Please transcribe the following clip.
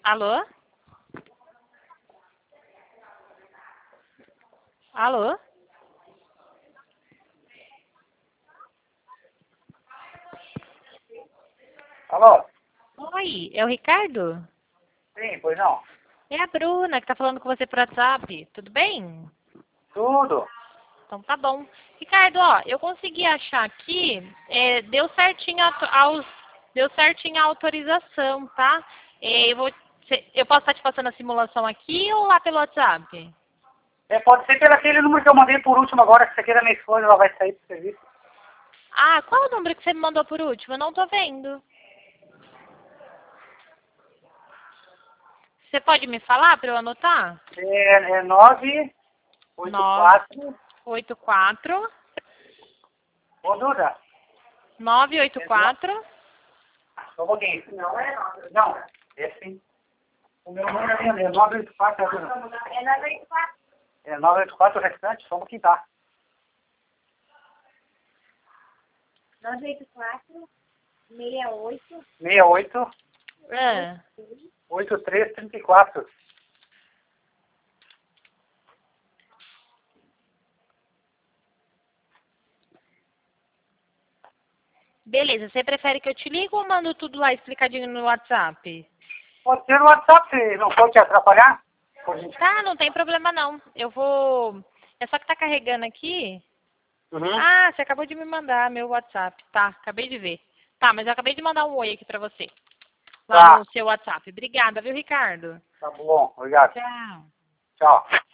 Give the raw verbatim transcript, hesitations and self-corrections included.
Alô? Alô? Alô? Oi, é o Ricardo? Sim, pois não. É a Bruna que tá falando com você por WhatsApp. Tudo bem? Tudo. Então tá bom. Ricardo, ó, eu consegui achar aqui, é, deu certinho a, aos, deu certinho a autorização, tá? É, eu, vou, cê- eu posso estar te passando a simulação aqui ou lá pelo WhatsApp? É, pode ser pelo aquele número que eu mandei por último agora, que isso aqui é da minha esposa, ela vai sair pro serviço. Ah, qual o número que você me mandou por último? Eu não tô vendo. Você pode me falar para eu anotar? É, é nove oito nove quatro. oito quatro Ô, Duda. nove oito É no- quatro. Só um pouquinho. Não, é nove. Não, é sim. O meu número é nove oito quatro. É nove oito quatro. É nove oito quatro o restante, só um pouquinho tá. nove oito quatro, seis oito, seis oito É. oito três três quatro. Beleza, você prefere que eu te ligue ou mando tudo lá explicadinho no WhatsApp? Pode ser no WhatsApp, se não for te atrapalhar. Por gente. Tá, não tem problema não. Eu vou... É só que tá carregando aqui. Uhum. Ah, você acabou de me mandar meu WhatsApp. Tá, acabei de ver. Tá, mas eu acabei de mandar um oi aqui pra você. Lá Tá, no seu WhatsApp. Obrigada, viu, Ricardo? tá bom, obrigado. Tchau. Tchau.